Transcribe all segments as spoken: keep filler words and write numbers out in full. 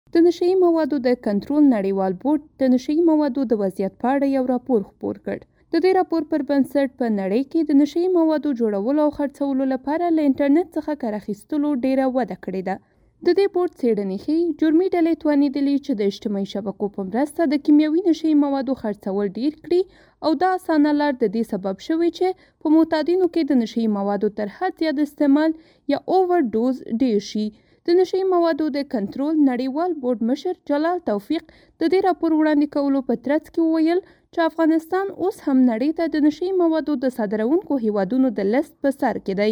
د نشهیي موادو د کنټرول نړیوال بورډ د نشهیي موادو د وضعیت په اړه یو راپور خپور کړ. د دې راپور پر بنسټ په نړۍ کې د نشهیي موادو جوړولو او خرڅولو لپاره له انټرنیټ څخه کار اخیستلو ډیره وده کړې ده. د دې بورډ څېړنې ښیي جرمي ډلې توانېدلي چې د اجتماعي شبکو په مرسته د کیمیاوي نشهیي موادو خرڅول ډیر کړي او دا اسانه لار د دې سبب شوې چې په معتادینو کې د نشهیي موادو تر حد زیات استعمال یا اوور ډوز ډیر شي. د نشهیي موادو د کنټرول نړیوال بورډ مشر جلال توفیق د دې راپور وړاندې کولو په ترڅ کې وویل چې افغانستان اوس هم نړۍ ته د نشهیي موادو د صادروونکو هیوادونو د لیست په سر کې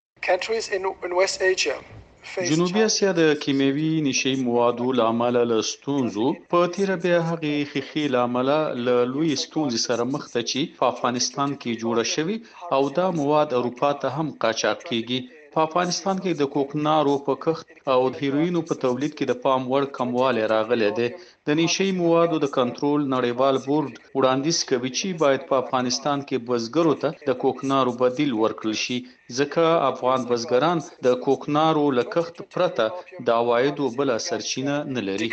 دی. جنوبي اسیا د کیمیاوي نشهیي موادو له امله له ستونزو په تیره بیا هغې ښیښې له امله له لویې ستونزې سره مخ ده چې په افغانستان کې جوړه شوې او دا مواد اروپا ته هم قاچاق کیږي. په افغانستان کې د کوکنارو په کښت او د هیروینو په تولید کې د پام وړ کموالی راغلی دی. د نشهیي موادو د کنټرول نړیوال بورډ وړاندیز کوي چې باید په افغانستان کې بزګرو ته د کوکنارو بدیل ورکړل شي ځکه افغان بزګران د کوکنارو له کښت پرته د عوایدو بله سرچینه نه لري.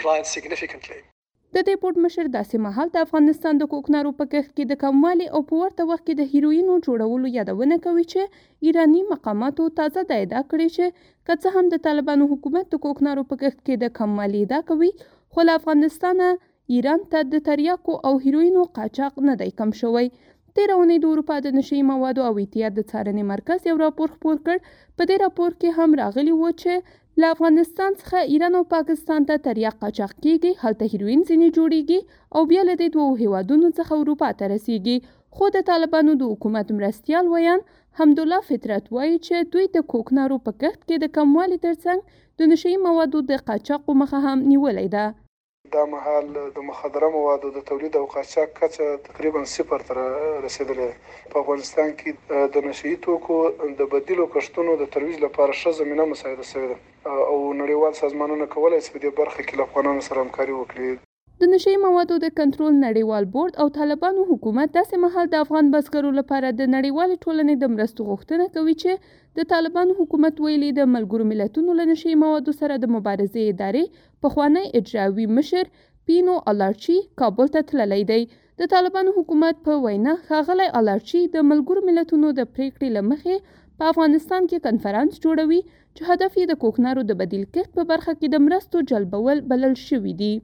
د دې بورډ مشر داسې مهال د افغانستان د کوکنارو په کښت کې د کموالي او په ورته وخت کې د هیروینو جوړولو یادونه کوي چې ایراني مقاماتو تازه دا ادعا کړې چې که څه هم د طالبانو حکومت د کوکنارو په کښت کې د کموالي ادعا کوي خو له افغانستانه ایران ته د تریاکو او هیروینو قاچاق نه دی کم شوی. تېره اونۍ د اروپا د نشهیي موادو او احتیاط د څارنې مرکز یو راپور خپور کړ. په دې راپور کې هم راغلي وو چې له افغانستان څخه ایران او پاکستان ته تریاک قاچاق کیږي، هلته هیروین ځینې جوړیږي او بیا له دې دوو هیوادونو څخه اروپا ته رسیږي. خو د طالبانو د حکومت مرستیال ویان حمدالله فطرت وایي چې دوی د کوکنارو په کښت کې د کموالي ترڅنګ د نشهیي موادو د قاچاقو مخه هم نیولې ده. دا مهال د مخدره موادو د تولید او قاچاق کچه تقریبا صفر ته رسیدلې ده. په افغانستان کې د نشهیي توکو د بدیلو کښتونو د ترویج لپاره ښه زمینه مساعده شوې ده او نړیوال سازمانونه کولی شي په دې برخه کې له افغانانو سره همکاري وکړي. د نشهیي موادو د کنټرول نړیوال بورډ او طالبانو حکومت داسې مهال د افغان بزګرو لپاره د نړیوالې ټولنې د مرستو غوښتنه کوي چې د طالبانو حکومت ویلي د ملګرو ملتونو له نشهیي موادو سره د مبارزې ادارې پخوانی اجرایوي مشر پینو الارچي کابل ته تللی دی. د طالبانو حکومت په وینا ښاغلی الارچي د ملګرو ملتونو د پریکړې له مخې په افغانستان کې کنفرانس جوړوي چې هدف یې د کوکنارو د بدیل کښت په برخه کې د مرستو جلبول بلل شوي دي.